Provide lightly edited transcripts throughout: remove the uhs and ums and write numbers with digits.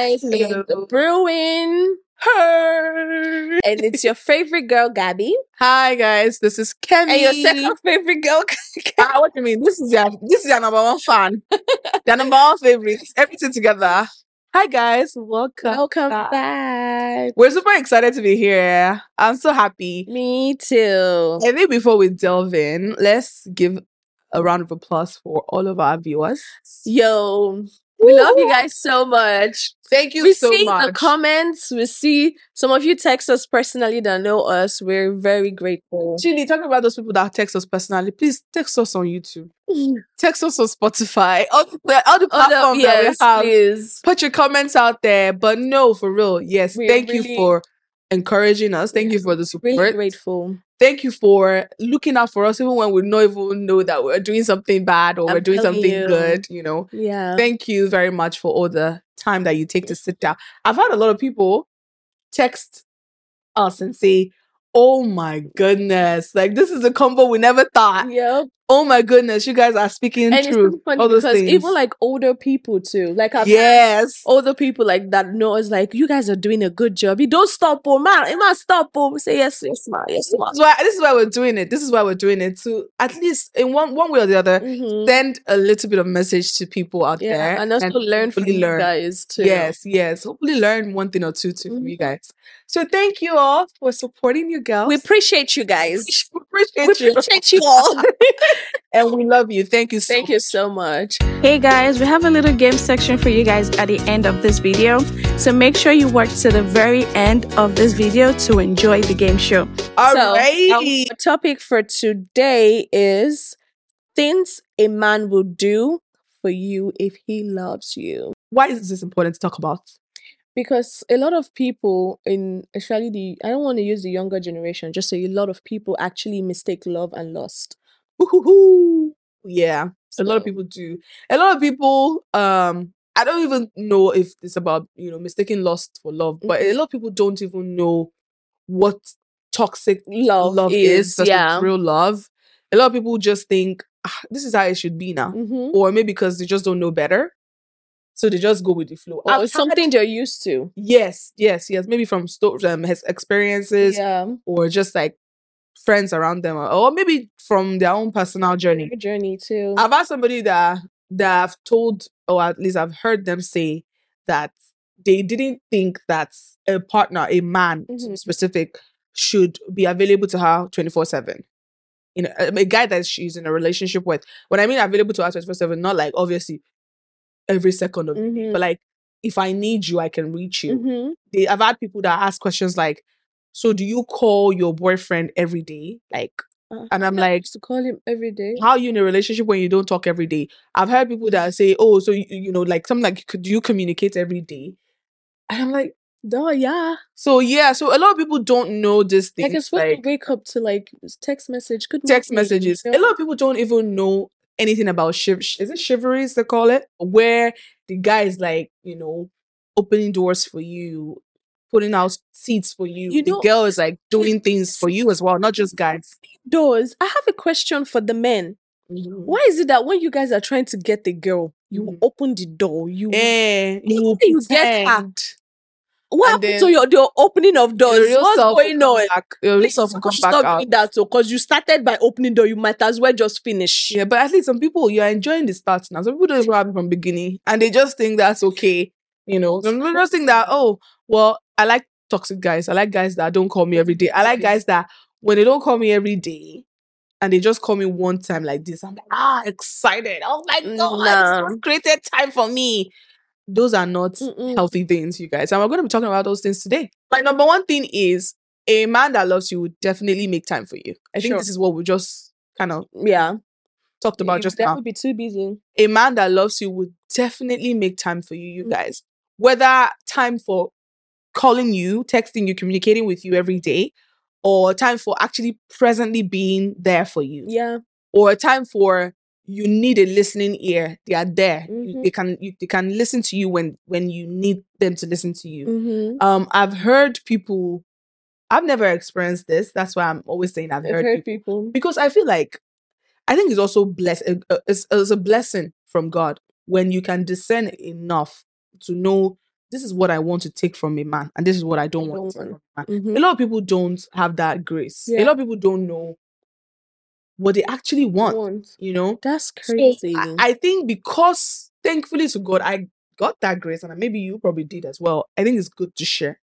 guys, it's Brewing Her, and it's your favorite girl, Gabby, Hi guys, this is Kemi. and your second favorite girl. What do you mean? This is your number one fan. Your number one favorite. Everything together. Hi guys, Welcome back. We're super excited to be here. I'm so happy. Me too. I think before we delve in, let's give a round of applause for all of our viewers. Yo, we love you guys so much. Thank you We so see much. the comments. We see some of you text us personally that know us. We're very grateful. Chili, talking about those people that text us personally, please text us on YouTube. Text us on Spotify. All the platforms that we have. Please. Put your comments out there. But no, for real. Yes. We're Thank really- you for encouraging us. Thank you for the support. Really grateful. Thank you for looking out for us even when we don't even know that we're doing something bad or we're doing telling something you. good, you know. Yeah. Thank you very much for all the time that you take to sit down. I've had a lot of people text us and say, oh my goodness, like this is a combo we never thought. Yep. Oh my goodness, you guys are speaking And it's truth. so funny All those because things. even like older people too, like I've had Yes. older people like that know us, like you guys are doing a good job. You don't stop, oh man, it must stop. Oh, we say yes, ma, yes, ma. This is why we're doing it. This is why we're doing it to at least in one way or the other send a little bit of message to people out there and also learn from hopefully you guys too. Yes. Hopefully learn one thing or two too from you guys. So thank you all for supporting your girls. We appreciate you guys. We appreciate you all. And we love you. Thank you so Thank you so much. Hey guys, we have a little game section for you guys at the end of this video. So make sure you watch to the very end of this video to enjoy the game show. All So, right. our topic for today is things a man will do for you if he loves you. Why is this important to talk about? Because a lot of people especially I don't want to use the younger generation, just say a lot of people actually mistake love and lust. Yeah. A lot of people do. A lot of people, I don't even know if it's about, mistaking lust for love, but a lot of people don't even know what toxic love is versus real love. A lot of people just think, this is how it should be now. Or maybe because they just don't know better. So they just go with the flow. Or it's something they're used to. Yes. Maybe from his experiences or just like friends around them, or maybe from their own personal journey. Too. I've had somebody that I've told, or at least I've heard them say that they didn't think that a partner, a man specific, should be available to her 24/7. A guy that she's in a relationship with. When I mean available to her 24/7, not like obviously every second of the day, but like if I need you, I can reach you. I've had people that ask questions like, so do you call your boyfriend every day? Like, and I'm like, to call him every day. How are you in a relationship when you don't talk every day? I've heard people that say, oh, so like something like, do you communicate every day? And I'm like, no, yeah. So a lot of people don't know this thing. Like it's supposed to wake up to like text message, good text messages. A lot of people don't even know anything about is it chivalry they call it? Where the guy is like, opening doors for you, putting out seats for you. The girl is like doing things for you as well, not just guys. Doors. I have a question for the men. Why is it that when you guys are trying to get the girl, you open the door, you get her? What happened to your opening of doors? What's going on? Your real self will come back out. Doing that, because you started by opening door, you might as well just finish. Yeah, but at least some people, you're enjoying the start now. Some people don't even have it from the beginning, and they just think that's okay. Some people just think that, oh, well, I like toxic guys. I like guys that don't call me every day. I like guys that when they don't call me every day and they just call me one time like this, I'm like, excited. Oh my God, it's created time for me. Those are not healthy things, you guys. And we're going to be talking about those things today. My number one thing is a man that loves you would definitely make time for you. I think this is what we just kind of talked about just now. That would be too busy. A man that loves you would definitely make time for you, guys. Whether time for calling you, texting you, communicating with you every day, or time for actually presently being there for you. Yeah. Or a time for you need a listening ear. They are there. They can listen to you when you need them to listen to you. I've heard people. I've never experienced this. That's why I'm always saying I've heard people. Because I feel like I think it's also it's a blessing from God when you can discern enough to know this is what I want to take from a man, and this is what I don't want to take from a man. A lot of people don't have that grace. A lot of people don't know what they actually want. You know, that's crazy. So I think because, thankfully to God, I got that grace, and maybe you probably did as well. I think it's good to share.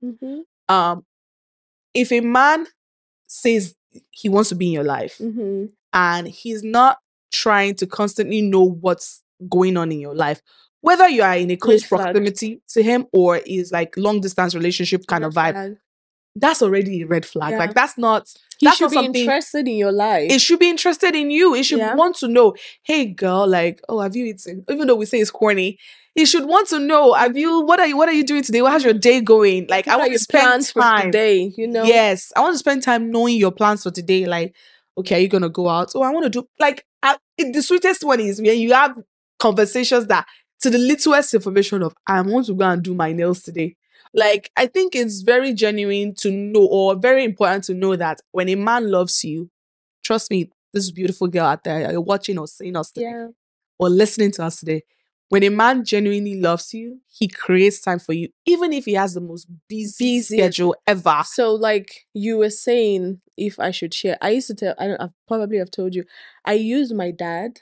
If a man says he wants to be in your life, and he's not trying to constantly know what's going on in your life, whether you are in a close proximity to him or is like long distance relationship kind of vibe, that's already a red flag. Like that's not. He should be interested in your life. It should be interested in you. It should want to know, hey girl, like, oh, have you eaten? Even though we say it's corny, he should want to know, have you? What are you doing today? How's your day going? Like, I want to spend time. For today, you know. Yes, I want to spend time knowing your plans for today. Like, okay, are you gonna go out? Oh, I want to do like. The sweetest one is when you have conversations that to the littlest information of, I want to go and do my nails today. Like, I think it's very genuine to know, or very important to know, that when a man loves you, trust me, this beautiful girl out there, you're watching or seeing us today, or listening to us today. When a man genuinely loves you, he creates time for you, even if he has the most busy schedule ever. So, like you were saying, if I should share, I used to tell, I probably have told you, I use my dad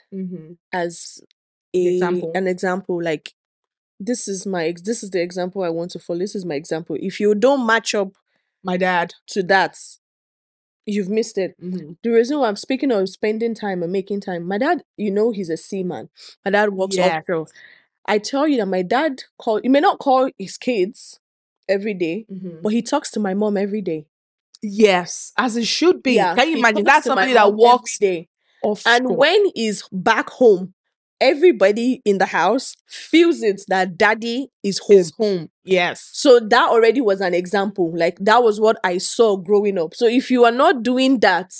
as an example. Like, this is the example I want to follow. This is my example. If you don't match up my dad to that, you've missed it. The reason why I'm speaking of spending time and making time, my dad, you know, he's a seaman. My dad works offshore. I tell you that my dad he may not call his kids every day, but he talks to my mom every day. Yes, as it should be. Can you imagine? That's somebody that works day. And when he's back home, everybody in the house feels it that daddy is home. Yes. So that already was an example. Like, that was what I saw growing up. So if you are not doing that,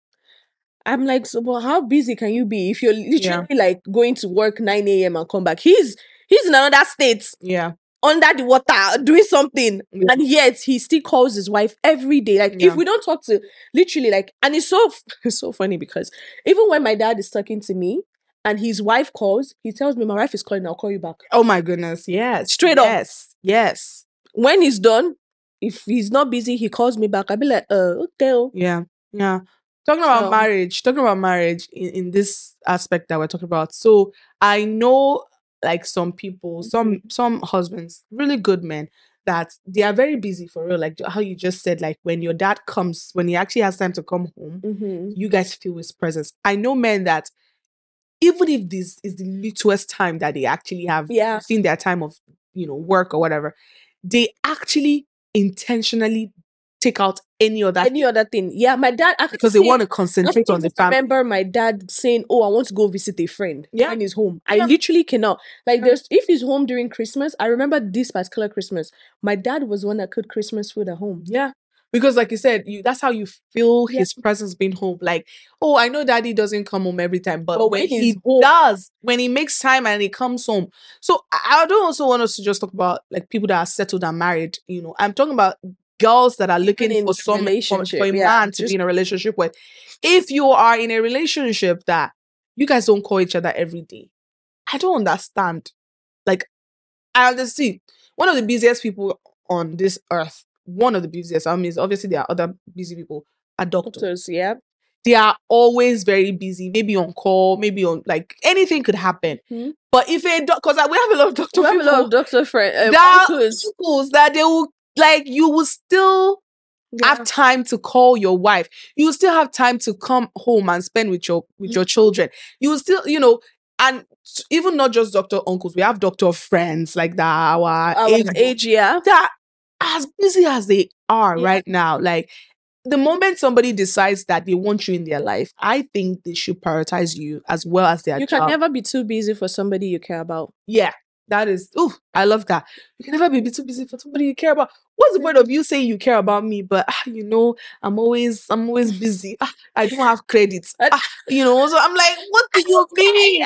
I'm like, so well, how busy can you be if you're literally like going to work 9 a.m. and come back? He's in another state. Under the water, doing something. And yet he still calls his wife every day. Like, if we don't talk to, literally, like, and it's so funny because even when my dad is talking to me, and his wife calls, he tells me, my wife is calling, I'll call you back. Oh my goodness, yes. Straight up. Yes. When he's done, if he's not busy, he calls me back. I'll be like, okay. Yeah. Talking about marriage in this aspect that we're talking about. So I know, like, some people, some husbands, really good men, that they are very busy for real. Like how you just said, like when your dad comes, when he actually has time to come home, you guys feel his presence. I know men that even if this is the littlest time that they actually have seen their time of, you know, work or whatever, they actually intentionally take out any other thing. Yeah, my dad actually, because they want to concentrate on the family. I remember my dad saying, "Oh, I want to go visit a friend when he's home." I literally cannot. Like, if he's home during Christmas, I remember this particular Christmas, my dad was the one that could Christmas food at home. Yeah. Because like you said, that's how you feel his presence being home. Like, oh, I know daddy doesn't come home every time, but when he does, when he makes time and he comes home. So I don't also want us to just talk about like people that are settled and married. You know, I'm talking about girls that are looking for for a man to be in a relationship with. If you are in a relationship that you guys don't call each other every day, I don't understand. Like, I understand one of the busiest people on this earth. One of the busiest. I mean, obviously there are other busy people. Are doctors. They are always very busy. Maybe on call. Maybe on, like, anything could happen. But if because we have a lot of doctor people, have a lot of doctor friends. Uncles that they will, like, you will still have time to call your wife. You will still have time to come home and spend with your children. You will still, you know, and even not just doctor uncles. We have doctor friends like that. Our age, that as busy as they are right now, like, the moment somebody decides that they want you in their life, I think they should prioritize you as well as their job. You can never be too busy for somebody you care about. Yeah, that is, I love that. You can never be too busy for somebody you care about. What's the point of you saying you care about me, but you know, I'm always busy. I don't have credits. You know, so I'm like, what do you mean?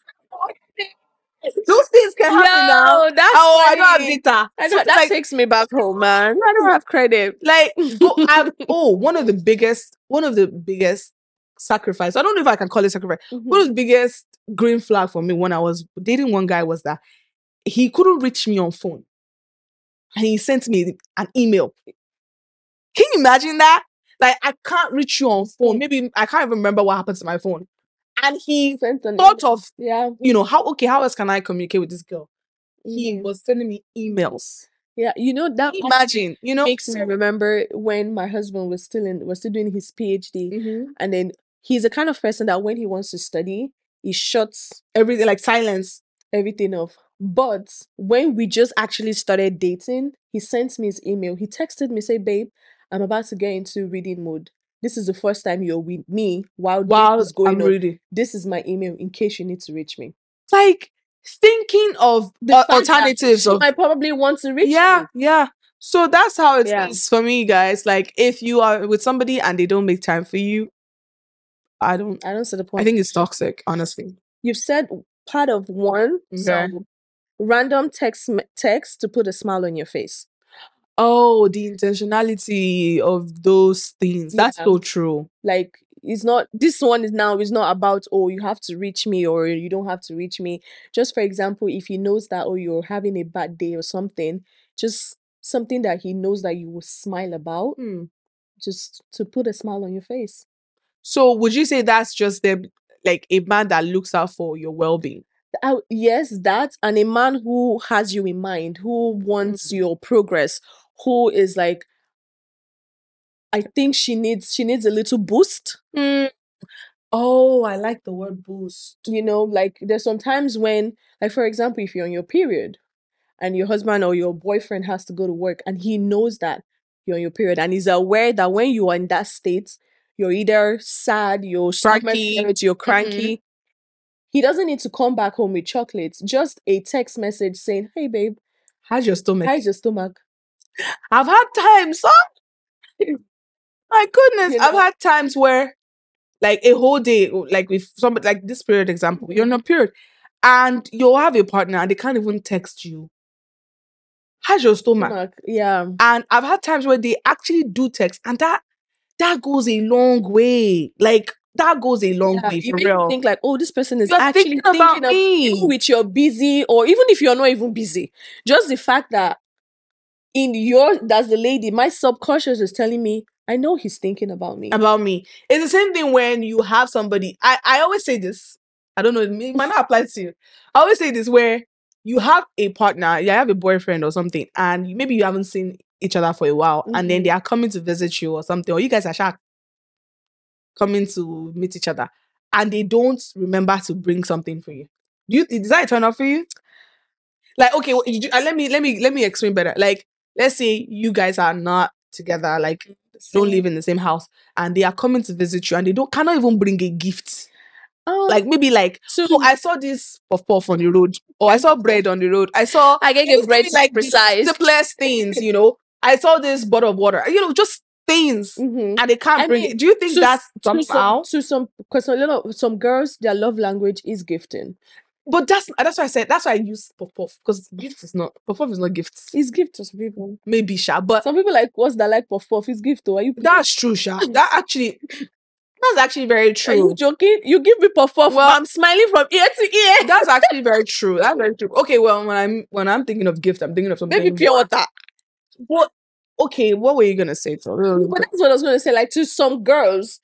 Those things can happen now. That's I don't have data. That takes me back home, man. I don't have credit. Like, one of the biggest sacrifice. I don't know if I can call it sacrifice. One of the biggest green flag for me when I was dating one guy was that he couldn't reach me on phone. and he sent me an email. Can you imagine that? Like, I can't reach you on phone. Maybe I can't even remember what happened to my phone. And he thought of, how else can I communicate with this girl? He was sending me emails. Yeah, that imagine, makes me remember when my husband was still doing his PhD, and then he's the kind of person that when he wants to study, he shuts everything, like silence everything off. But when we just actually started dating, he sent me his email. He texted me, say, "Babe, I'm about to get into reading mode. This is the first time you're with me while this is going on. Reading. This is my email in case you need to reach me." Like, thinking of the alternatives of, I probably want to reach you. Yeah. So that's how it is for me, guys. Like, if you are with somebody and they don't make time for you, I don't see the point. I think it's toxic, honestly. You've said part of one, so random text to put a smile on your face. Oh, the intentionality of those things. That's so true. Like, this one is not about, oh, you have to reach me or you don't have to reach me. Just for example, if he knows that, oh, you're having a bad day or something, just something that he knows that you will smile about, just to put a smile on your face. So would you say that's just like a man that looks out for your well-being? Yes, that, and a man who has you in mind, who wants your progress, who is like, I think she needs a little boost. Oh, I like the word boost. Like, there's sometimes when, like, for example, if you're on your period and your husband or your boyfriend has to go to work and he knows that you're on your period and he's aware that when you are in that state, you're either sad, you're cranky, you're cranky. He doesn't need to come back home with chocolates. Just a text message saying, "Hey, babe, how's your stomach? How's your stomach?" I've had times, my goodness, I've had times where, like, a whole day, like with somebody, like this period example, you're on a period, and you'll have a partner and they can't even text you. How's your stomach? Yeah. And I've had times where they actually do text, and that goes a long way. Like, that goes a long way, for real. You think like, oh, this person is actually thinking about me. Even with you're busy, or even if you're not even busy, just the fact that that's the lady, my subconscious is telling me, I know he's thinking about me. It's the same thing when you have somebody. I always say this. I don't know, it might not apply to you. I always say this, where you have a partner, you have a boyfriend or something, and maybe you haven't seen each other for a while, and then they are coming to visit you or something, or you guys are coming to meet each other, and they don't remember to bring something for you. Is that a turn off for you? Like, okay, let me explain better. Like, let's say you guys are not together, like, don't live in the same house, and they are coming to visit you, and they cannot even bring a gift. Like, maybe like, I saw this puff on the road, or I saw bread on the road. I get bread, like, precise, the simplest things, I saw this bottle of water, just things, and they can't bring it. Do you think that's somehow? Because some girls, their love language is gifting. But that's why I said, that's why I use puff, because gift is not, puff is not gifts. It's gift to some people. Maybe, but some people like, what's that like puff? It's gift, though. Are you playing? That's true, that's actually very true. Are you joking? You give me puff, well, I'm smiling from ear to ear. That's actually very true. That's very true. Okay, well, when I'm thinking of gift, I'm thinking of something. Maybe pure water. What? Okay, what were you gonna say? But that's what I was gonna say. Like, to some girls,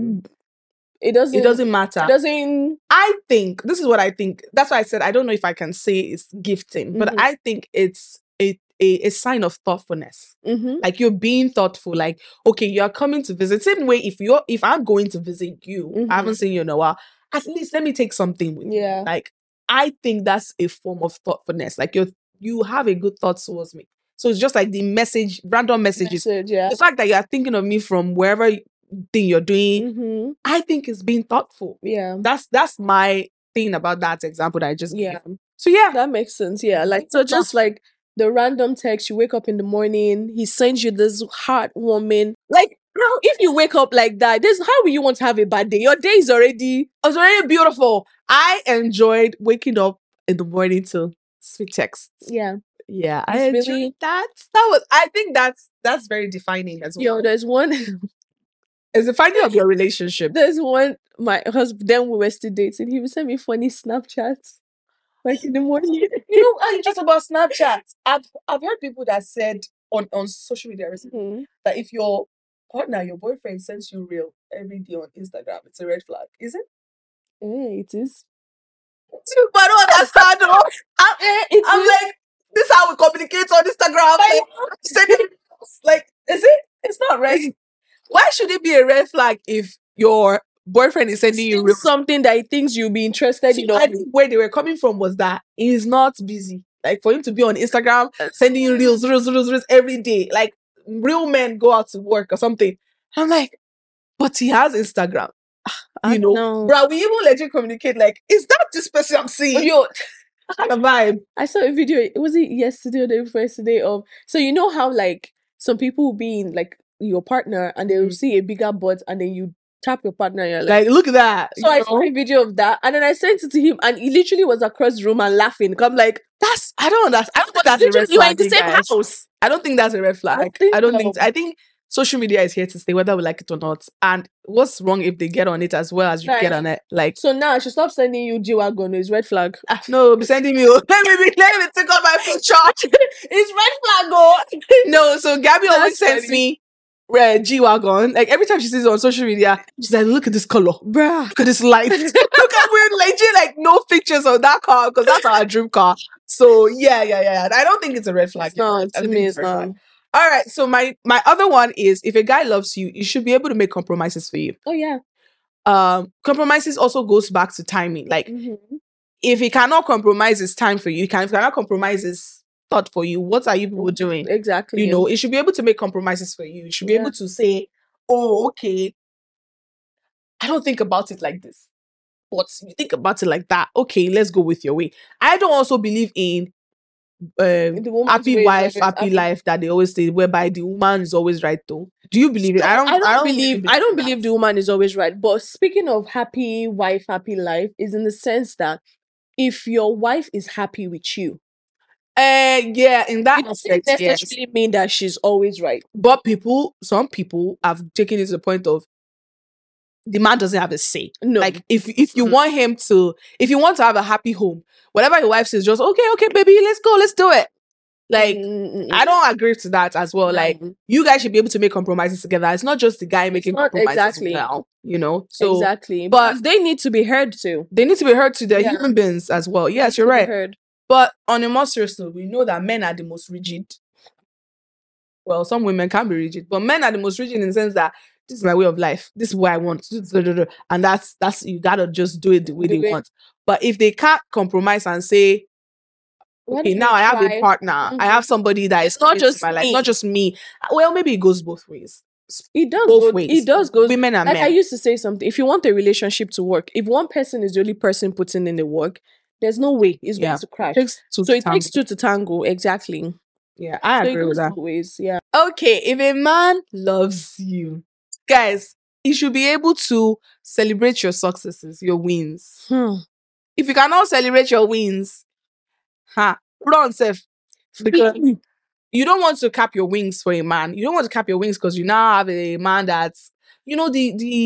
it doesn't matter. I think this is what I think. That's why I said I don't know if I can say it's gifting, but I think it's a sign of thoughtfulness. Like, you're being thoughtful. Like, okay, you're coming to visit. Same way, if I'm going to visit you, I haven't seen you in a while, at least let me take something with you. Like, I think that's a form of thoughtfulness. Like, you have a good thought towards me. So it's just like the random messages. The fact that you are thinking of me from wherever thing you're doing, I think is being thoughtful. Yeah. That's my thing about that example that I just gave. So that makes sense. Yeah. Like, so just like the random text, you wake up in the morning, he sends you this heartwarming, like, if you wake up like that, how will you want to have a bad day? Your day is already beautiful. I enjoyed waking up in the morning to sweet texts. Yeah, I enjoyed that. I think that's very defining as well. There's one. It's defining of your relationship. There's one, my husband, then we were still dating, he would send me funny Snapchats. like in the morning. And just about Snapchat. I've heard people that said on social media recently that if your partner, your boyfriend sends you real every day on Instagram, it's a red flag. Is it? It is. But I don't understand. I'm like, this is how we communicate on Instagram. Like, is it? It's not red. Why should it be a red flag if your boyfriend is sending you real something that he thinks you'll be interested in? I think where they were coming from was that he's not busy. Like for him to be on Instagram sending you reels every day. Like real men go out to work or something. I'm like, but he has Instagram. You know, bro, we even let you communicate. Like, is that this person I'm seeing? Yo, kind of vibe. I saw a video. Was it yesterday or the day before yesterday? So you know how like some people will be in like your partner and they will see a bigger butt and then you tap your partner and you're like look at that. So I saw a video of that and then I sent it to him and he literally was across the room and laughing. I'm like, I don't understand. I don't think that's a red flag. You are in the same house. I don't think that's a red flag. I think social media is here to stay, whether we like it or not. And what's wrong if they get on it as well as you get on it? Like, so now I should stop sending you G-Wagon. It's red flag. No, be sending me. Let me take out my picture. It's red flag, oh. No, so Gabby always sends me red G-Wagon. Like every time she sees it on social media, she's like, look at this color, bruh. Look at this light. Look at weird, like no pictures of that car because that's our dream car. So yeah. I don't think it's a red flag. No, to me it's not. All right, so my other one is if a guy loves you, you should be able to make compromises for you. Oh yeah. Compromises also goes back to timing. Like if he cannot compromise his time for you, if he cannot compromise his thought for you, what are you people doing? Exactly. You know, you should be able to make compromises for you. You should be able to say, oh, okay, I don't think about it like this, but you think about it like that. Okay, let's go with your way. I don't also believe in happy wife, happy life that they always say, whereby the woman is always right though. Do you believe it? I don't believe the woman is always right. But speaking of happy wife, happy life, is in the sense that if your wife is happy with you, yeah, in that aspect, it doesn't necessarily mean that she's always right. But some people have taken it to the point of the man doesn't have a say. No. Like if you want him to, if you want to have a happy home, whatever your wife says, just okay, baby, let's go, let's do it. Like I don't agree to that as well. Like you guys should be able to make compromises together. It's not just the guy making compromises now, you know. So exactly, but they need to be heard too. They need to be heard too. They're human beings as well. Yes, you're right. But on a more serious note, we know that men are the most rigid. Well, some women can be rigid, but men are the most rigid in the sense that this is my way of life. This is what I want. And that's you gotta just do it the way they want. But if they can't compromise and say, okay, now I have a partner. I have somebody that is not just my life, not just me. Well, maybe it goes both ways. It does both ways. It does go. Women and men. I used to say something. If you want a relationship to work, if one person is the only person putting in the work, there's no way it's going to crash. It takes two to tango. Exactly. Yeah, I agree with that. Ways. Yeah. Okay, if a man loves you, guys, he should be able to celebrate your successes, your wins. If you cannot celebrate your wins, run safe. Because you don't want to cap your wings for a man. You don't want to cap your wings because you now have a man that's, you know,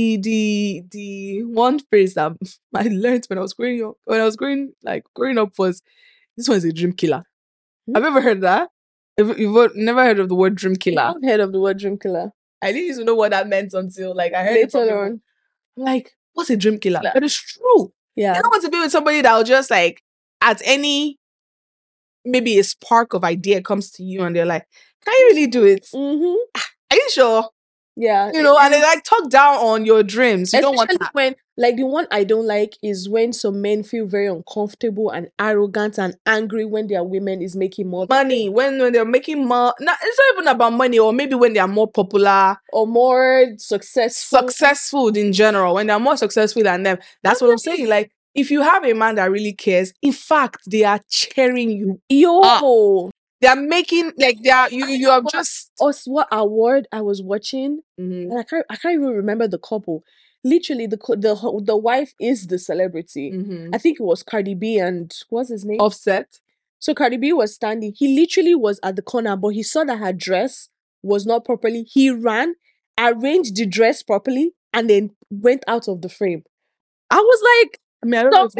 the one phrase that I learned when I was growing up, growing up was, this one is a dream killer. Have you ever heard that? You've never heard of the word dream killer? I've heard of the word dream killer. I didn't even know what that meant until I heard it later on. I'm like, what's a dream killer? But it's true. Yeah. You don't want to be with somebody that will just at any, maybe a spark of idea comes to you and they're like, can you really do it? Are you sure? Yeah. You know, and they talk down on your dreams. You don't want that. When, the one I don't like is when some men feel very uncomfortable and arrogant and angry when their women is making more money. When they're making more, it's not even about money, or maybe when they are more popular or more successful. Successful in general. When they're more successful than them. That's what I'm saying. Like, if you have a man that really cares, in fact, they are cheering you. They're making you have just what award I was watching, and I can't even remember the couple. Literally, the wife is the celebrity. I think it was Cardi B and what's his name? Offset. So Cardi B was standing. He literally was at the corner, but he saw that her dress was not properly. He ran, arranged the dress properly, and then went out of the frame. I was like,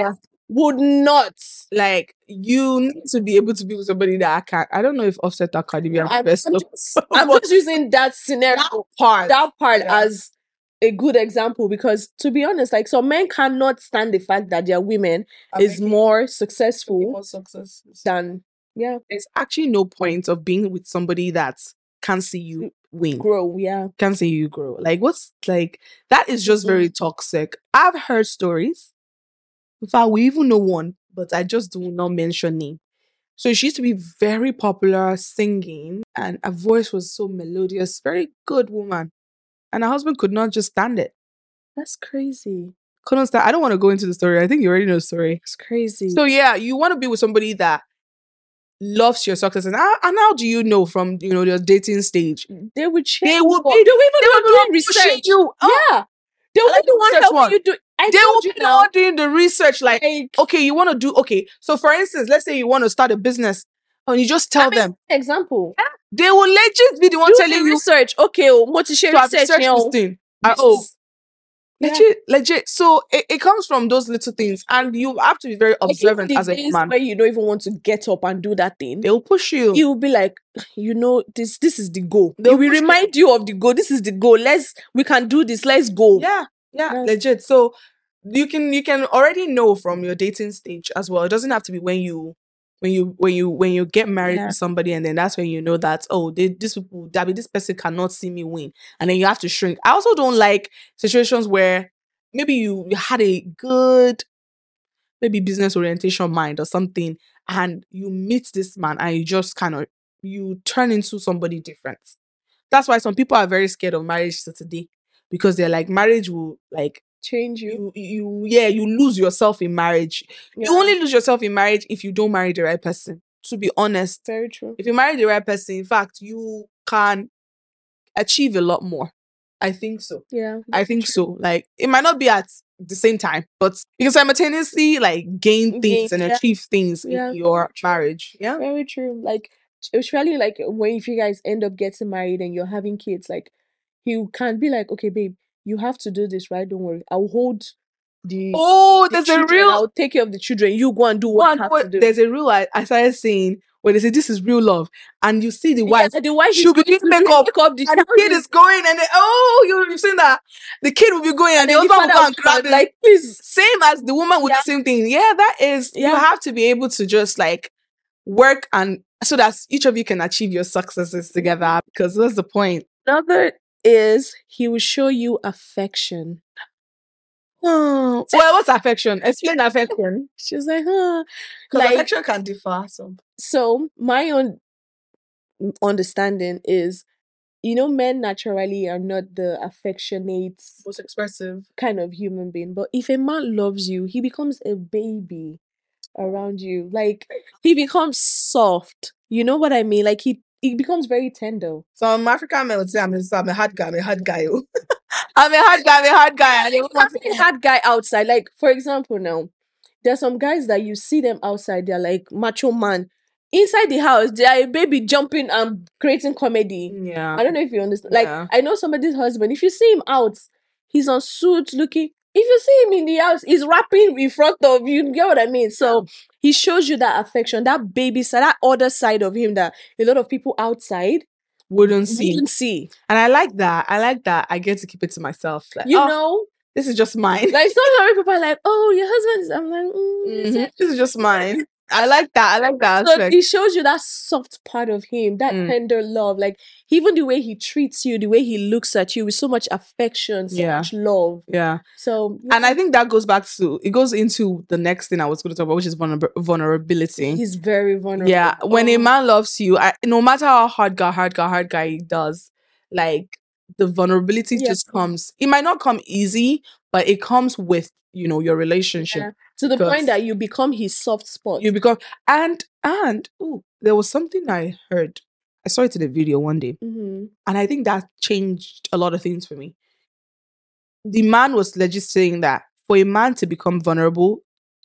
would not. Like, you need to be able to be with somebody that I don't know if Offset or Cardi B are I'm best. just using that scenario, that part as a good example, because to be honest, like, some men cannot stand the fact that their women is more successful than There's actually no point of being with somebody that can't see you win. grow. Can't see you grow. Like, what's like that is just very toxic. I've heard stories. In fact, we even know one, but I just do not mention name. So she used to be very popular singing, and her voice was so melodious, very good woman. And her husband could not just stand it. That's crazy. Couldn't stand. I don't want to go into the story. I think you already know the story. It's crazy. So yeah, you want to be with somebody that loves your success, and how do you know from your dating stage? They would check. They will They will even be do research. you. Yeah, they will be the one helping you do. They will be the one doing the research. Like, okay, you want to do So for instance, let's say you want to start a business, and you just tell them. Example. They will legit be the one telling you research. Okay, what is research? This thing. Legit. So it comes from those little things, and you have to be very observant as a man. Where you don't even want to get up and do that thing, they will push you. You will be like, this is the goal. They will remind you of the goal. This is the goal. We can do this. Let's go. Yeah, legit. So you can already know from your dating stage as well. It doesn't have to be when you get married to somebody, and then that's when you know that this person cannot see me win, and then you have to shrink. I also don't like situations where maybe you had a good business orientation mind or something, and you meet this man and you just you turn into somebody different. That's why some people are very scared of marriage today, because they're like, marriage will like change you. You lose yourself in marriage. You only lose yourself in marriage if you don't marry the right person. To be honest, very true. If you marry the right person, in fact, you can achieve a lot more. I think so. Yeah, I think so. Like, it might not be at the same time, but you can simultaneously like gain things and achieve things in your marriage. Yeah, very true. Like, especially like if you guys end up getting married and you're having kids, like, you can't be like, okay, babe, you have to do this, right? Don't worry, I'll hold there's children. a real. I'll take care of the children. You go and do what you have to do. There's a rule I started saying where they say this is real love, and you see the wife. The wife she'll be doing makeup, and the kid is going, and you've seen that the kid will be going, and the husband will go and grab it. Like, please, same as the woman with the same thing. Yeah, that is. You have to be able to just like work, and so that each of you can achieve your successes together. Because that's the point. Another is he will show you affection. Oh, well, what's affection? Explain affection. She's like, Because affection can differ. So my own understanding is, men naturally are not the affectionate, most expressive kind of human being. But if a man loves you, he becomes a baby around you. Like, he becomes soft. You know what I mean? Like, he becomes very tender. Some African men would say, I'm a hard guy. I'm a hard guy. I'm a hard guy. I'm a hard guy outside. Like, for example, now, there's some guys that you see them outside, they're like macho man. Inside the house, they are a baby jumping and creating comedy. Yeah. I don't know if you understand. Like, I know somebody's husband, if you see him out, he's on suit looking. If you see him in the house, he's rapping in front of you. You get what I mean? So he shows you that affection, that baby side, that other side of him that a lot of people outside wouldn't see. And I like that. I get to keep it to myself. Like, this is just mine. Like, sometimes people are like, oh, your husband is. I'm like, this is just mine. I like that. So aspect. He shows you that soft part of him, that tender love. Like, even the way he treats you, the way he looks at you with so much affection, so much love. Yeah. So, and I think that goes into the next thing I was going to talk about, which is vulnerability. He's very vulnerable. Yeah. When a man loves you, no matter how hard guy he does, like, the vulnerability just comes. It might not come easy, but it comes with, your relationship. Yeah. To the point that you become his soft spot. You become, and there was something I heard. I saw it in a video one day, and I think that changed a lot of things for me. The man was legit saying that for a man to become vulnerable,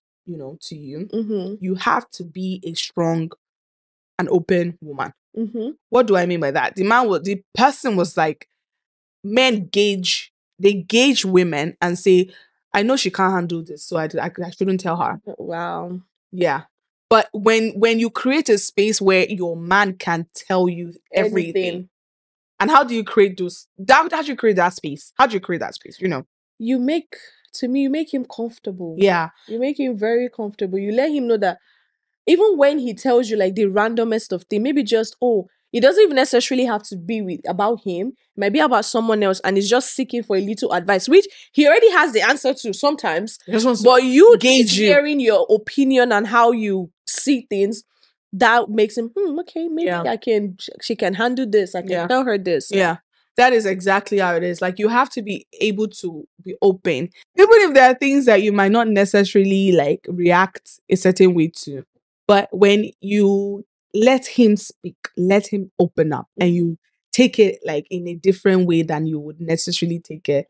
to you, you have to be a strong and open woman. What do I mean by that? The person was like, men gauge women and say, I know she can't handle this, so I shouldn't tell her. Wow. Yeah. But when you create a space where your man can tell you everything, and how do you create those? How do you create that space? How do you create that space? You know, you make him comfortable. Yeah. You make him very comfortable. You let him know that even when he tells you like the randomest of things, maybe just, it doesn't even necessarily have to be about him. It might be about someone else, and he's just seeking for a little advice, which he already has the answer to sometimes. But you hearing your opinion and how you see things, that makes him, okay, maybe she can handle this. I can tell her this. Yeah. That is exactly how it is. Like, you have to be able to be open, even if there are things that you might not necessarily like react a certain way to. But when you let him speak, let him open up, and you take it like in a different way than you would necessarily take it,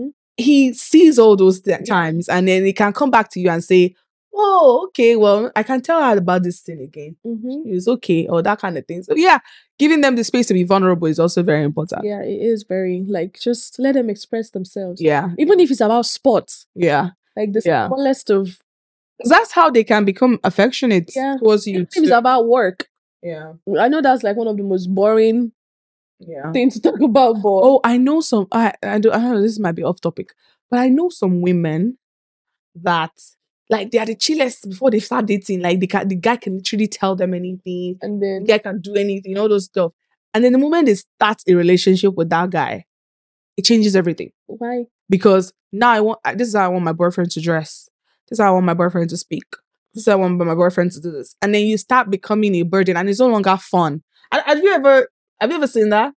he sees all those times, and then he can come back to you and say, oh, okay, well, I can tell her about this thing again. It's okay, or that kind of thing. So yeah, giving them the space to be vulnerable is also very important. Yeah, it is very, like, just let them express themselves. Yeah. Even if it's about sports. Yeah. Like the smallest of... That's how they can become affectionate towards you. If it's about work. Yeah. I know that's like one of the most boring things to talk about, but... Oh, I know some... I don't know, this might be off topic, but I know some women that... like, they are the chillest before they start dating. Like, the guy can literally tell them anything. And then... the guy can do anything, all those stuff. And then the moment they start a relationship with that guy, it changes everything. Why? Because now this is how I want my boyfriend to dress. This is how I want my boyfriend to speak. This is how I want my boyfriend to do this. And then you start becoming a burden, and it's no longer fun. Have you ever seen that?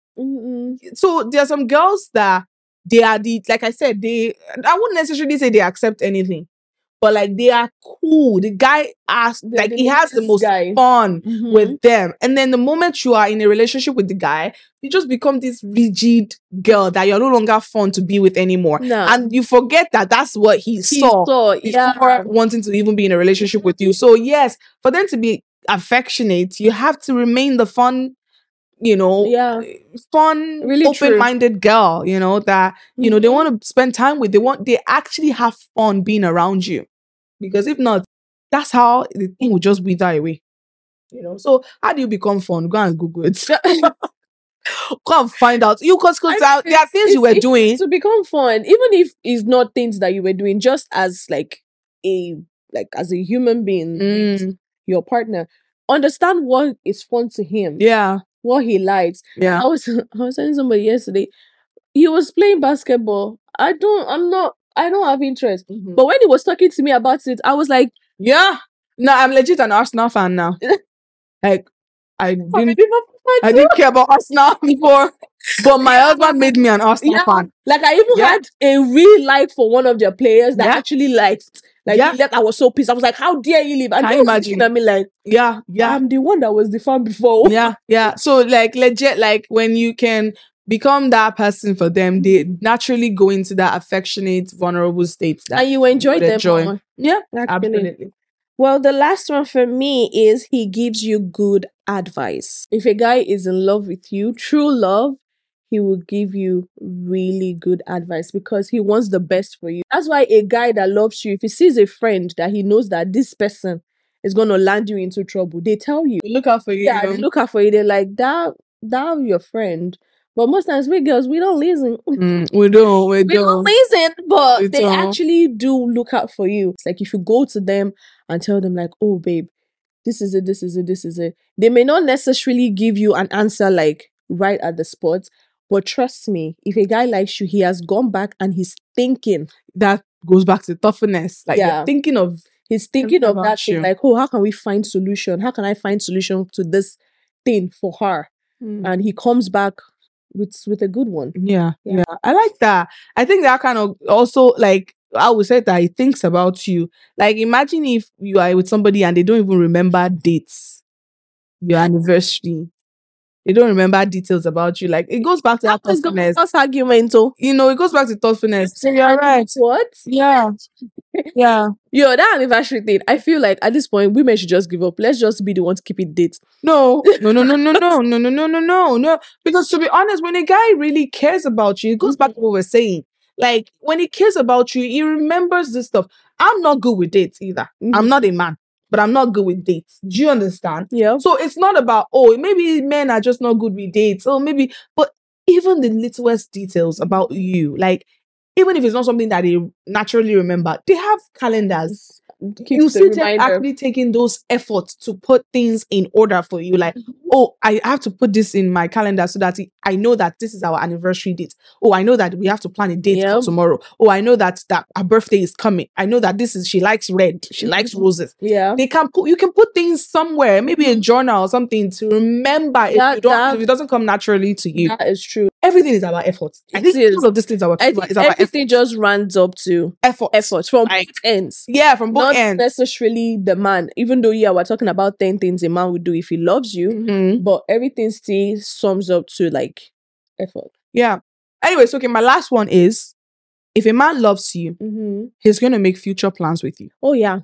So there are some girls that they are like I said, I wouldn't necessarily say they accept anything, but like they are cool. The guy he has the most fun with them. And then the moment you are in a relationship with the guy, you just become this rigid girl that you're no longer fun to be with anymore. No. And you forget that that's what he saw before wanting to even be in a relationship with you. So yes, for them to be affectionate, you have to remain the fun, fun, really open-minded girl, that, they want to spend time with. They actually have fun being around you. Because if not, that's how the thing will just wither away. So how do you become fun? Go and Google it. Go and find out. Because there are things you were doing to become fun, even if it's not things that you were doing, just as as a human being with your partner. Understand what is fun to him. Yeah. What he likes. Yeah. I was telling somebody yesterday, he was playing basketball. I don't have interest. But when he was talking to me about it, I was like, yeah. No, I'm legit an Arsenal fan now. Like, I didn't care about Arsenal before, but my husband made me an Arsenal fan. Like, I even had a real like for one of their players that actually liked. Like, I was so pissed. I was like, how dare you leave? And can you imagine? I mean, like, yeah. I'm the one that was the fan before. Yeah. So, like, legit, like, when you can become that person for them, they naturally go into that affectionate, vulnerable state. And you enjoy them more. Yeah, absolutely. Well, the last one for me is he gives you good advice. If a guy is in love with you, true love, he will give you really good advice because he wants the best for you. That's why a guy that loves you, if he sees a friend that he knows that this person is going to land you into trouble, they tell you. They look out for you. Yeah, they look out for you. They're like, that your friend. But most times we girls, we don't listen. We don't listen, but they actually do look out for you. It's like if you go to them and tell them like, oh babe, this is it. They may not necessarily give you an answer like right at the spot, but trust me, if a guy likes you, he has gone back and he's thinking. That goes back to toughness. Like he's thinking of that thing. Like, oh, how can we find solution? How can I find solution to this thing for her? And he comes back with a good one. Yeah. I like that. I think that kind of also, like, I would say that he thinks about you. Like, imagine if you are with somebody and they don't even remember dates, your anniversary. They don't remember details about you. Like, it goes back to that thoughtfulness. That's argument. It goes back to thoughtfulness. So you're right. What? Yeah. Yeah. That anniversary thing, I feel like at this point, women should just give up. Let's just be the ones keeping dates. No. Because to be honest, when a guy really cares about you, it goes back to what we're saying. Like when he cares about you, he remembers this stuff. I'm not good with dates either. I'm not a man, but I'm not good with dates. Do you understand? Yeah. So it's not about, oh, maybe men are just not good with dates. Oh, maybe, but even the littlest details about you, like even if it's not something that they naturally remember, they have calendars. You see them actually taking those efforts to put things in order for you. Like, oh, I have to put this in my calendar so that I know that this is our anniversary date. Oh, I know that we have to plan a date for tomorrow. Oh, I know that her birthday is coming. I know that she likes red. She likes roses. Yeah. You can put things somewhere, maybe a journal or something to remember if it doesn't come naturally to you. That is true. Everything is about effort. I think all of these things are about everything just runs up to effort from both ends. Yeah, from both ends. Not necessarily the man. Even though, we're talking about 10 things a man would do if he loves you, but everything still sums up to like effort. Yeah. Anyways, okay, my last one is, if a man loves you, he's going to make future plans with you. Oh, yeah.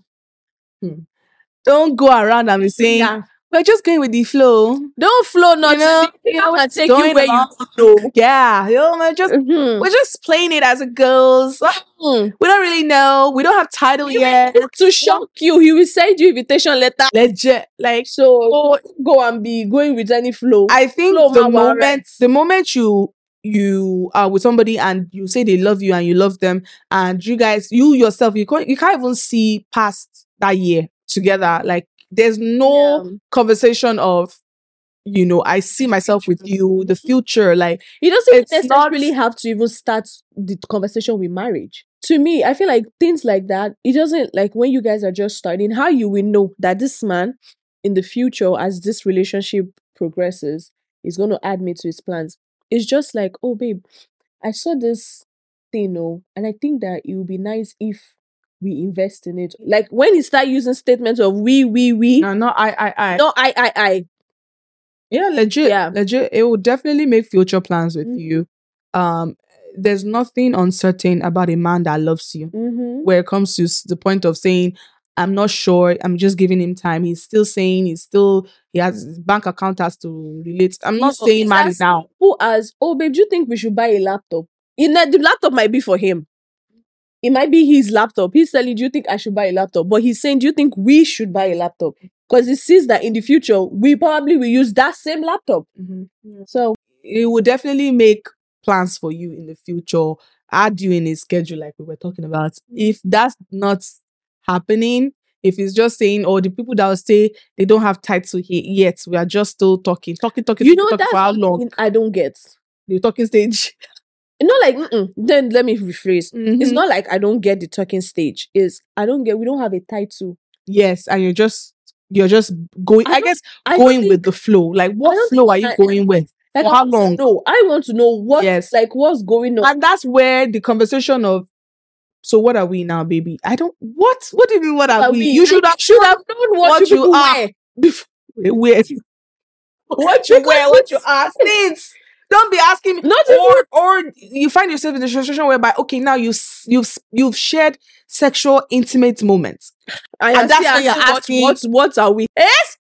Don't go around and be saying, we're just going with the flow. Don't flow, not and take you where you know. Yeah, we're just playing it as it goes. We don't really know. We don't have title yet. To shock you, he will send you invitation letter. Legit, like so. Go and be going with any flow. I think the moment you are with somebody and you say they love you and you love them, and you guys, you yourself, you can't even see past that year together. Like, there's no conversation of, I see myself with you, the future. Like, it doesn't necessarily have to even start the conversation with marriage. To me, I feel like things like that, it doesn't, like when you guys are just starting, how you will know that this man in the future, as this relationship progresses, is going to add me to his plans. It's just like, oh babe, I saw this thing, and I think that it would be nice if we invest in it. Like when he start using statements of we. No, not I. No, I. Yeah, legit. Yeah. Legit. It will definitely make future plans with you. There's nothing uncertain about a man that loves you. Where it comes to the point of saying, I'm not sure, I'm just giving him time. He's still saying he has his bank account has to relate. I'm not saying married now. Who as, oh babe, do you think we should buy a laptop? The laptop might be for him. It might be his laptop. He's telling, do you think I should buy a laptop? But he's saying, do you think we should buy a laptop? Because he sees that in the future, we probably will use that same laptop. So it will definitely make plans for you in the future, add you in his schedule like we were talking about. If that's not happening, if it's just saying, the people that will say they don't have title here yet, we are just still talking for how long? I don't get. The talking stage. Not like, then let me rephrase. It's not like I don't get the talking stage. We don't have a title. Yes, and you're just going, going with the flow. Like, what flow are you going with? Like, for how long? No, I want to know what's going on. And that's where the conversation of, so what are we now, baby? What do you mean, what are we? You should have known what you are. What you wear, what you ask. Don't be asking me. Or you find yourself in a situation whereby, okay, now you've shared sexual intimate moments. And that's when you're asking, what are we?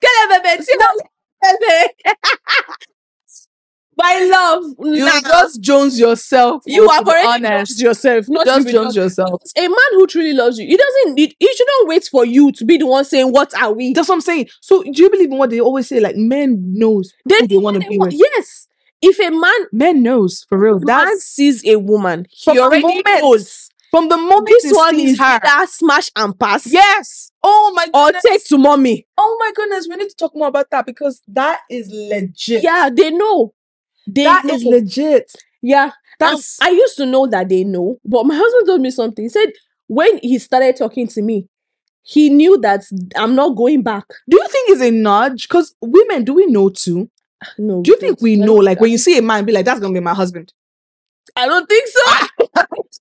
My love, you just Jones yourself. You are already honest yourself. Not just Jones yourself. A man who truly loves you, he shouldn't wait for you to be the one saying, what are we? That's what I'm saying. So do you believe in what they always say? Like, men knows who they want to be with. Yes. If a man knows, for real. Man sees a woman, he already knows. From the moment this one is her, that smash and pass. Yes. Oh my goodness. Or take to mommy. Oh my goodness. We need to talk more about that because that is legit. Yeah, they know. That is legit. Yeah. I used to know that they know, but my husband told me something. He said when he started talking to me, he knew that I'm not going back. Do you think it's a nudge? Because women, do we know too? No. Do you think we know? Like when you see a man, be like, that's gonna be my husband. I don't think so.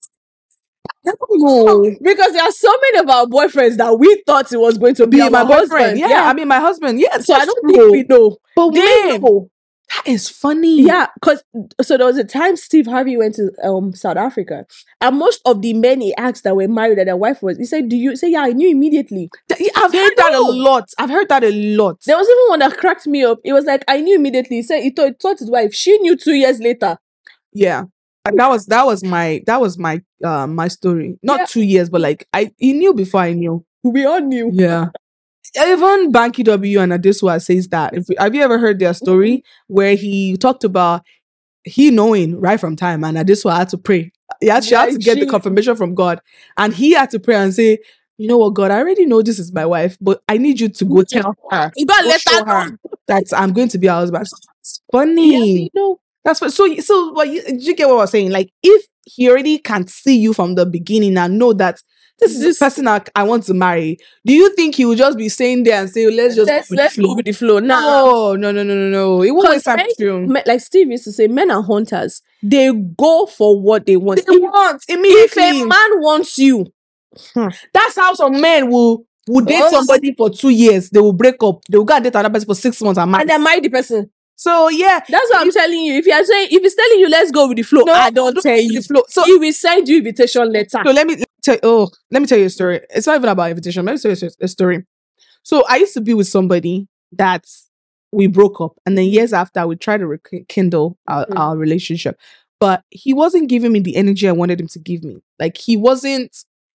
No. Because there are so many of our boyfriends that we thought it was going to be my boyfriend. Yeah, I mean my husband. Yeah. So I don't think we know. But they know. That is funny. Yeah, because so there was a time Steve Harvey went to South Africa, and most of the men he asked that were married that their wife was, he said, yeah, I knew immediately. I've heard that a lot. There was even one that cracked me up. It was like, I knew immediately. He said he thought his wife, she knew 2 years later. Yeah. And that was my my story. Not 2 years, but like he knew before I knew. We all knew. Yeah. Even Banky W and Adesua says that. Have you ever heard their story where he talked about he knowing right from time, and Adesua had to pray. She had to get the confirmation from God, and he had to pray and say, "You know what, God? I already know this is my wife, but I need you to go tell her. You gotta let her know that I'm going to be her husband." It's funny. Yeah, you know. That's what. So what you get what I was saying? Like, if he already can see you from the beginning and know that this is the person I want to marry, do you think he will just be saying there and say, let's go with the flow? No. It won't waste time. Like Steve used to say, men are hunters. They go for what they want. They want immediately. If a man wants you, that's how some men will date somebody for 2 years. They will break up. They will go and date another person for 6 months and then marry the person. So yeah, that's what I'm telling you. If he's telling you let's go with the flow, I don't tell you. The flow. So he will send you invitation letter. So let me tell you a story. It's not even about invitation. Let me tell you a story. So I used to be with somebody that we broke up, and then years after we tried to rekindle our relationship, but he wasn't giving me the energy I wanted him to give me. Like he wasn't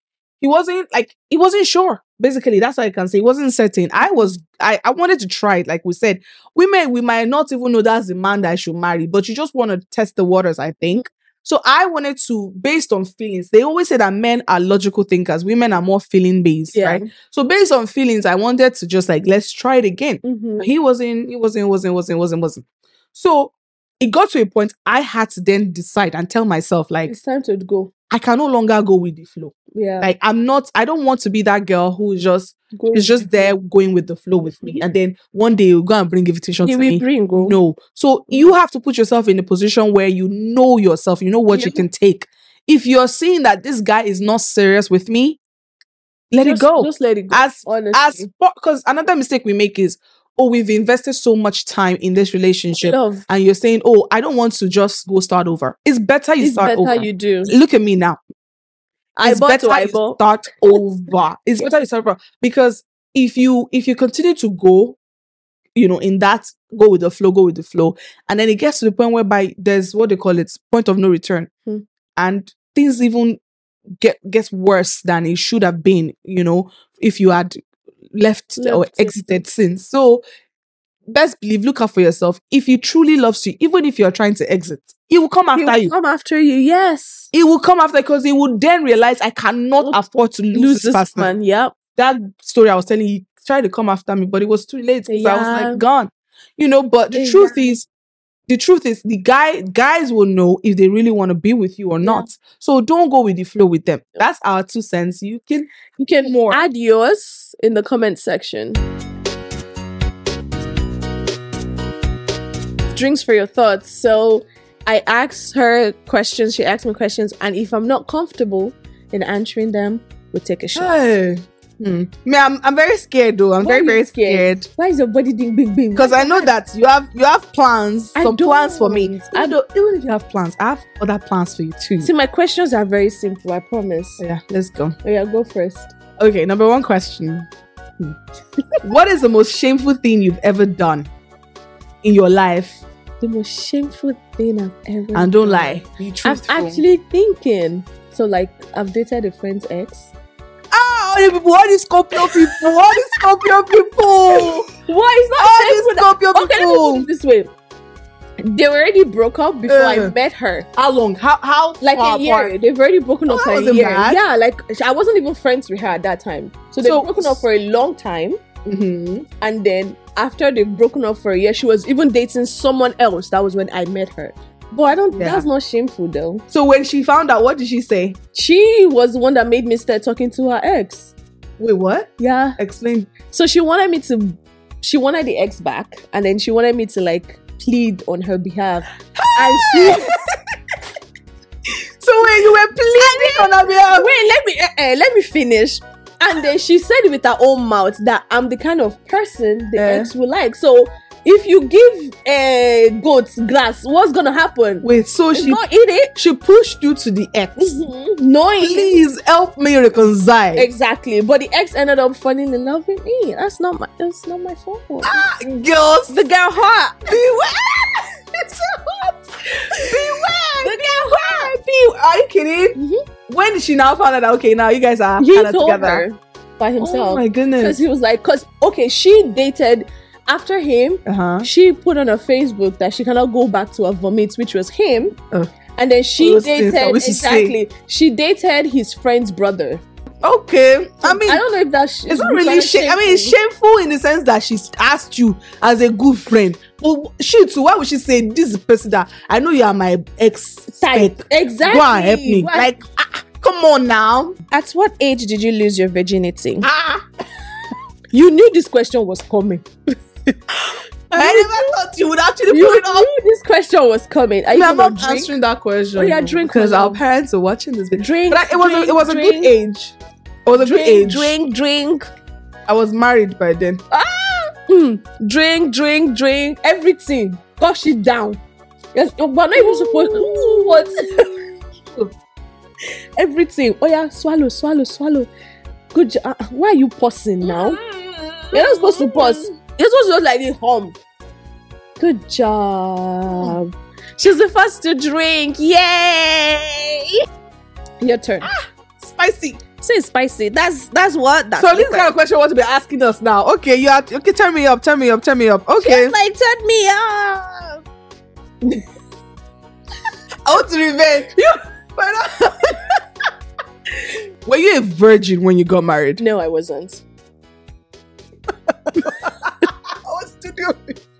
sure. Basically, that's what I can say. He wasn't certain. I wanted to try it. Like we said, women, we might not even know that's the man that I should marry, but you just want to test the waters, I think. So I wanted to, based on feelings. They always say that men are logical thinkers. Women are more feeling based, right? So based on feelings, I wanted to just like, let's try it again. But he wasn't. So it got to a point I had to then decide and tell myself, like, it's time to go. I can no longer go with the flow. Yeah. Like I don't want to be that girl who is just there going with the flow with me. And then one day you'll go and bring invitation to me. No. So you have to put yourself in a position where you know yourself, you know what you can take. If you're seeing that this guy is not serious with me, let it go. Just let it go. Because another mistake we make is, we've invested so much time in this relationship, and you're saying, I don't want to just go start over. It's better you start over. You do. Look at me now. It's better you start over. It's better you start over, because if you continue to go, in that go with the flow, and then it gets to the point whereby there's what they call it, point of no return, and things even gets worse than it should have been. If you had left or exited since. So best believe, look out for yourself. If he truly loves you, even if you're trying to exit, he will come after you. Come after you, yes. He will come after, because he will then realize I cannot afford to lose this person. Man. Yep. That story I was telling you, he tried to come after me, but it was too late, because I was like gone. But the truth is the guys will know if they really want to be with you or not. So don't go with the flow with them. That's our 2 cents. You can add yours in the comment section. Drinks for your thoughts. So I asked her questions, she asked me questions, and if I'm not comfortable in answering them, we'll take a shot. Hey. I'm very scared though. I'm very, very scared. Why is your body doing bing? Because I know that you have plans. Plans for me. I don't. Even if you have plans, I have other plans for you too. See, my questions are very simple. I promise. Yeah, let's go. Oh yeah, go first. Okay, number 1 question. What is the most shameful thing you've ever done in your life? The most shameful thing I've ever done. And don't lie. Be truthful. I'm actually thinking. So like, I've dated a friend's ex. All these Scorpio people. What is not Scorpio people? Okay, let me put it this way. They already broke up before I met her. How long? How like a year. Apart? They've already broken up for a year. Bad. Yeah, like I wasn't even friends with her at that time. So they've broken up for a long time. And then after they've broken up for a year, she was even dating someone else. That was when I met her. But that's not shameful though. So when she found out, what did she say? She was the one that made me start talking to her ex. Wait, what? Yeah. Explain. So she wanted the ex back, and then she wanted me to like plead on her behalf. And she So when you were pleading on her behalf. Wait, let me finish. And then she said with her own mouth that I'm the kind of person the ex will like. So if you give goats grass, what's gonna happen? Wait, so she not eat it. She pushed you to the ex. Knowing, please help me reconcile. Exactly, but the ex ended up falling in love with me. That's not my fault. Girls, the girl hot. It's so hot. Beware. Are you kidding? Mm-hmm. When did she now find out that, okay, now you guys are He kind of told together? her by himself. Oh my goodness. Because he was like, she dated after him. She put on her Facebook that she cannot go back to her vomit, which was him. And then she dated she dated his friend's brother. Okay, I mean, I don't know if that's it's not really shameful. I mean, it's shameful in the sense that she's asked you as a good friend. But she too, why would she say this is the person that I know you are my ex type? Exactly. Go and help me. Like, come on now. At what age did you lose your virginity? You knew this question was coming. I never thought you would actually put it up. You knew this question was coming. Are you I'm not answering that question. Oh, yeah, drink because our parents are watching this video. Drink. But it was a good age. It was a good age. Drink. I was married by then. Drink. Everything. Gosh it down. Yes, but not even supposed. What? Everything. Oh yeah, swallow. Good job. Why are you pausing now? You're not supposed to pause. You're supposed to just like this hum. Good job. She's the first to drink. Yay! Your turn. Spicy. Say spicy. That's what. That's so this kind of question you want to be asking us now. Okay, you are okay. Turn me up. Okay. She's like, turn me up. I want to revenge you. Were you a virgin when you got married? No, I wasn't. What's to do?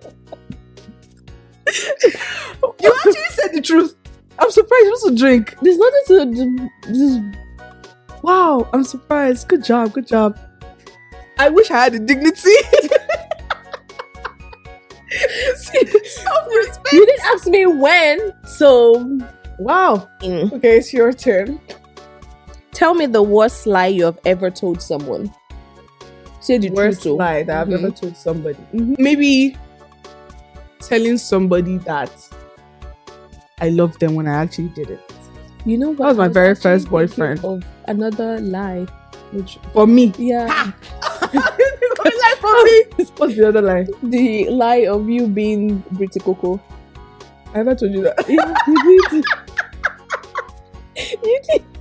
You actually said the truth. I'm surprised you also drink. There's nothing to. Wow, I'm surprised. Good job. I wish I had the dignity. Self-respect. You didn't ask me when, so wow. Okay, it's your turn. Tell me the worst lie you have ever told someone. Say the worst truth. lie that I've ever told somebody. Maybe telling somebody that I love them when I actually did it. You know what? That was my very first boyfriend. Of another lie. For me? Yeah. For me? What's the other lie? The lie of you being Britty Coco. I ever told you that? Yeah, you did. You did.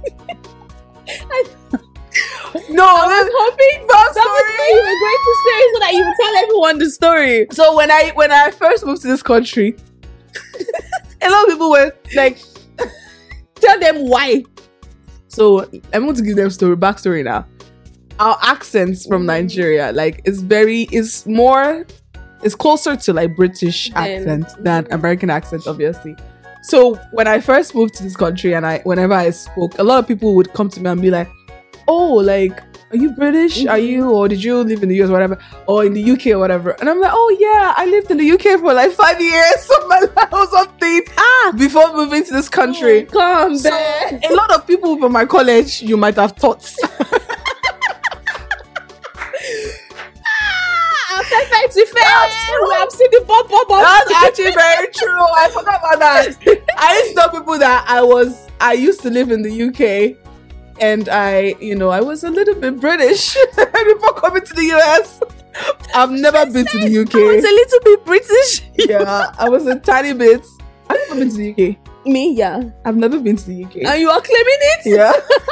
No, I was hoping that was what you were going to say so that you would tell everyone the story. So when I first moved to this country, a lot of people were like, tell them why. So I'm going to give them backstory now. Our accents from Nigeria, like, it's closer to like British accent than American accent, obviously. So when I first moved to this country and whenever I spoke, a lot of people would come to me and be like, oh, like, are you British? Are you, or did you live in the US or whatever, or in the UK or whatever? And I'm like, oh yeah, I lived in the UK for like 5 years of my life or something before moving to this country. Come so back. A lot of people from my college, you might have thought. Perfect. I'm seeing the pop. That's actually very true. I forgot about that. I used to tell people that I used to live in the UK and I was a little bit British before coming to the US. I've never been to the UK. I was a little bit British. Yeah, I was a tiny bit. I've never been to the UK. Me, yeah. I've never been to the UK. And you are claiming it? Yeah.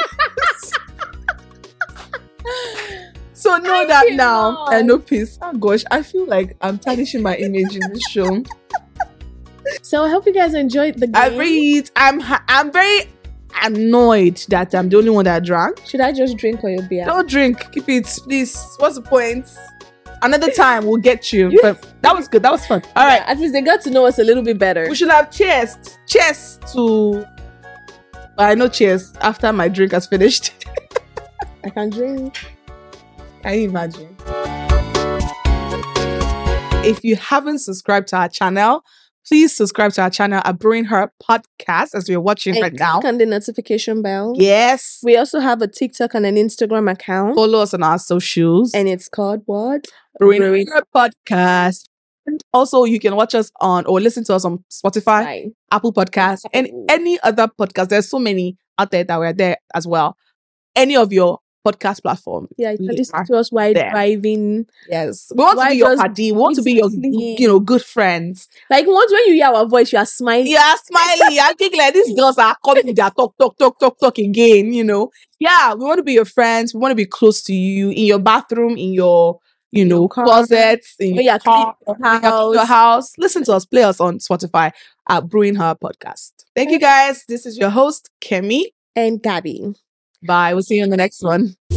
So know that now. And no peace. Oh gosh, I feel like I'm tarnishing my image in this show. So I hope you guys enjoyed the game. I'm very annoyed that I'm the only one that drank. Should I just drink or your beer? Don't drink. Keep it, please. What's the point? Another time we'll get you. But that was good. That was fun. All right. At least they got to know us a little bit better. We should have cheers. Cheers to. I know cheers after my drink has finished. I can drink. Can you imagine? If you haven't subscribed to our channel, please subscribe to our channel at Brewing Her Podcast as we're watching right now. Click on the notification bell. Yes. We also have a TikTok and an Instagram account. Follow us on our socials. And it's called what? Brewing Her Podcast. And also, you can watch us or listen to us on Spotify, Apple Podcasts, and any other podcast. There's so many out there that we're there as well. Any of your podcast platform. Yeah, you We can listen are to us while there. driving. Yes. We want to Why be your just buddy. We want to be your, exactly. good friends. Like once when you hear our voice, you are smiling. You are smiling. You are thinking like these girls are coming. They are talk again. Yeah, we want to be your friends. We want to be close to you in your bathroom, in your closets, in your car, your house. Listen to us. Play us on Spotify at Brewing Her Podcast. Thank you guys. This is your host Kemi and Gabby. Bye. We'll see you in the next one.